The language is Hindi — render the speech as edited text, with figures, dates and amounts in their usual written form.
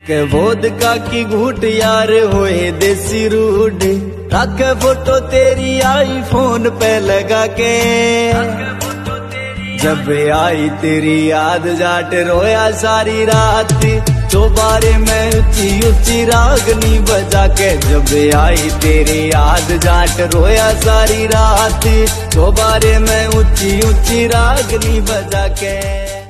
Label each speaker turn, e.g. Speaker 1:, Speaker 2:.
Speaker 1: के वोदका की घूट यार होए देसी रूड, रख फोटो तेरी आईफोन पे लगा के। जब आई तेरी याद जाट रोया सारी रात, दोबारे में ऊंची ऊंची रागनी बजा के। जब आई तेरी याद जाट रोया सारी रात, दोबारे में ऊंची ऊंची रागनी बजा के।